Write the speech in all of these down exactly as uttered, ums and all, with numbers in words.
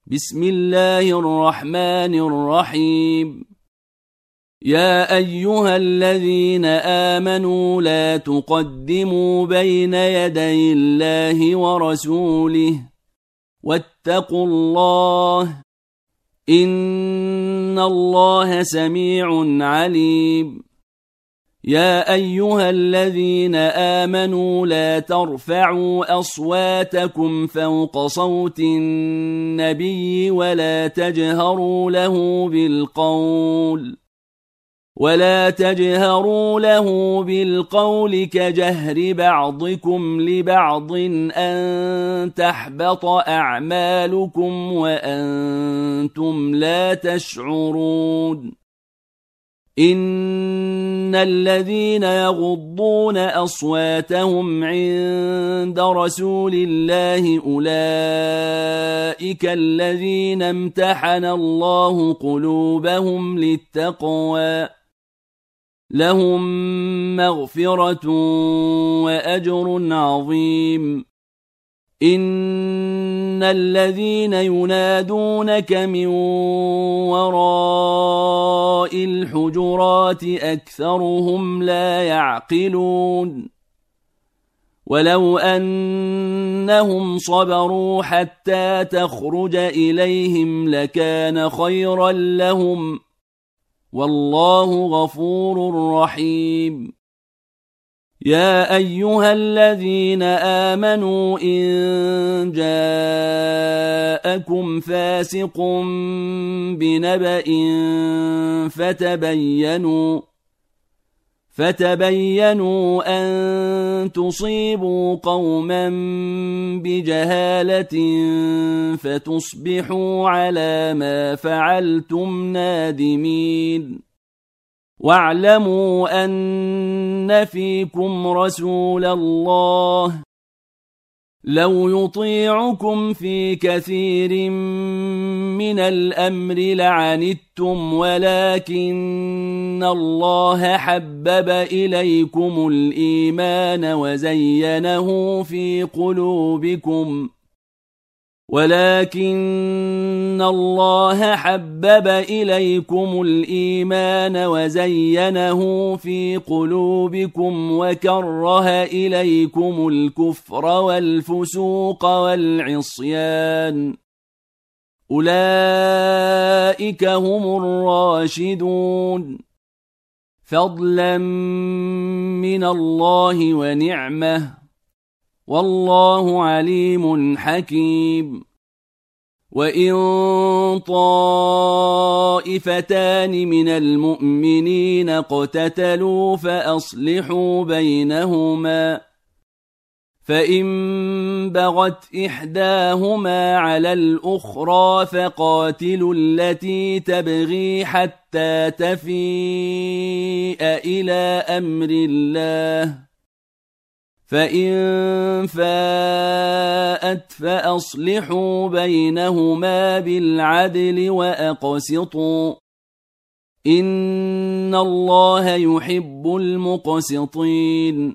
بسم الله الرحمن الرحيم. يا أيها الذين آمنوا لا تقدموا بين يدي الله ورسوله واتقوا الله إن الله سميع عليم. يا أيها الذين آمنوا لا ترفعوا أصواتكم فوق صوت النبي ولا تجهروا له بالقول ولا تجهروا له بالقول كجهر بعضكم لبعض أن تحبط أعمالكم وأنتم لا تشعرون. إن الذين يغضون أصواتهم عند رسول الله أولئك الذين امتحن الله قلوبهم للتقوى لهم مغفرة وأجر عظيم. إن الذين ينادونك من وراء الحجرات أكثرهم لا يعقلون. ولو أنهم صبروا حتى تخرج إليهم لكان خيرا لهم والله غفور رحيم. يا أيها الذين آمنوا إن جاءكم فاسق بنبأ فتبينوا فتبينوا أن تصيبوا قوما بجهالة فتصبحوا على ما فعلتم نادمين. واعلموا أن فيكم رسول الله لو يطيعكم في كثير من الأمر لعنتم ولكن الله حبب إليكم الإيمان وزينه في قلوبكم ولكن الله حبب إليكم الإيمان وزينه في قلوبكم وكره إليكم الكفر والفسوق والعصيان أولئك هم الراشدون فضلا من الله ونعمه والله عليم حكيم. وإن طائفتان من المؤمنين اقتتلوا فأصلحوا بينهما فإن بغت إحداهما على الأخرى فقاتلوا التي تبغي حتى تفيء إلى أمر الله فإن فاءت فأصلحوا بينهما بالعدل وأقسطوا إن الله يحب المقسطين.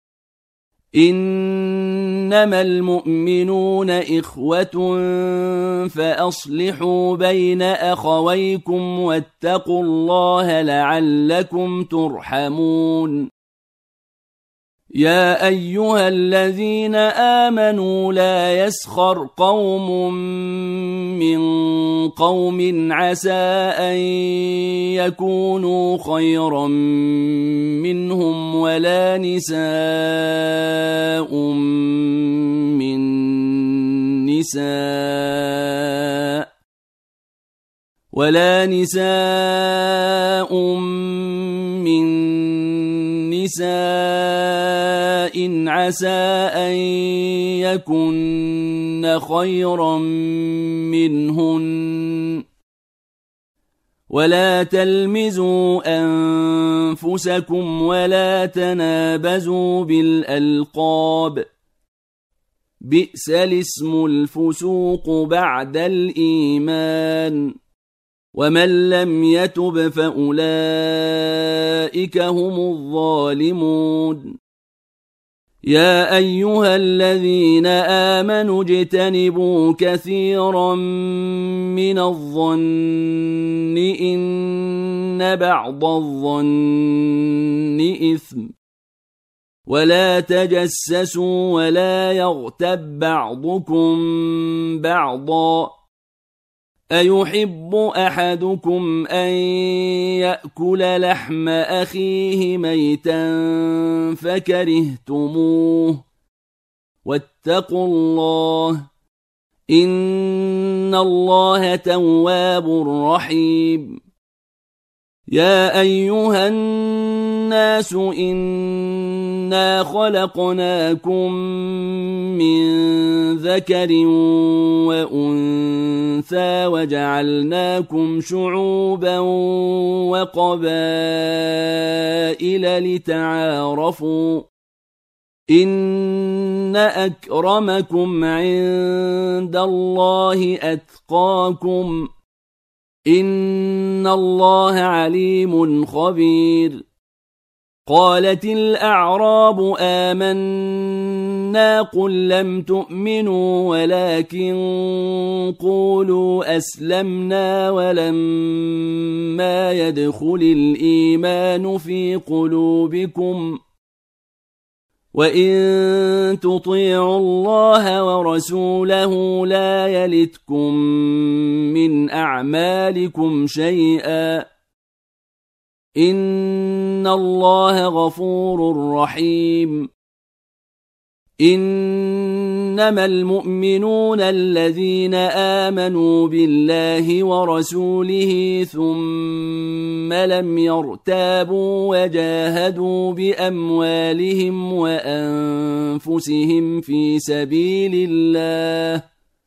إنما المؤمنون إخوة فأصلحوا بين أخويكم واتقوا الله لعلكم ترحمون. يا أيها الذين آمنوا لا يسخر قوم من قوم عسى أن يكونوا خيرا منهم ولا نساء من نساء ولا نساء من نساء عسى أن يكن خيرا منهن ولا تلمزوا أنفسكم ولا تنابزوا بالألقاب بئس الاسم الفسوق بعد الإيمان ومن لم يتب فأولئك هم الظالمون. يا أيها الذين آمنوا اجتنبوا كثيرا من الظن إن بعض الظن إثم ولا تجسسوا ولا يغتب بعضكم بعضا أيحب أحدكم أن يأكل لحم أخيه ميتا فكرهتموه واتقوا الله إن الله تواب رحيم يا أيها الناس إنا خلقناكم من ذكر وأنثى وجعلناكم شعوبا وقبائل لتعارفوا إن أكرمكم عند الله أتقاكم إن الله عليم خبير قالت الأعراب آمنا قل لم تؤمنوا ولكن قولوا أسلمنا ولما يدخل الإيمان في قلوبكم وإن تطيعوا الله ورسوله لا يلتكم من أعمالكم شيئا إن الله غفور رحيم إنما المؤمنون الذين آمنوا بالله ورسوله ثم لم يرتابوا وجاهدوا بأموالهم وأنفسهم في سبيل الله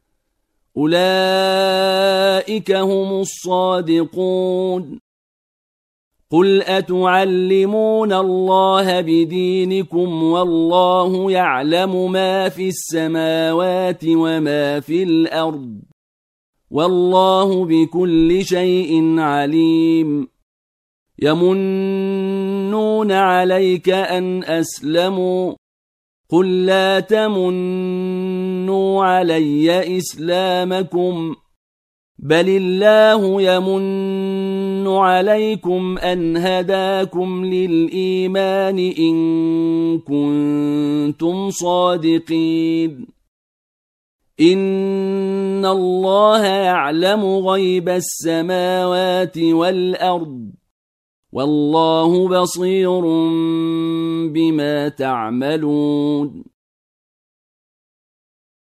أولئك هم الصادقون قل أتعلمون الله بدينكم والله يعلم ما في السماوات وما في الأرض والله بكل شيء عليم يمنون عليك أن أسلموا قل لا تمنوا علي إسلامكم بل الله يمن عليكم أن هداكم للإيمان إن كنتم صادقين إن الله يعلم غيب السماوات والأرض والله بصير بما تعملون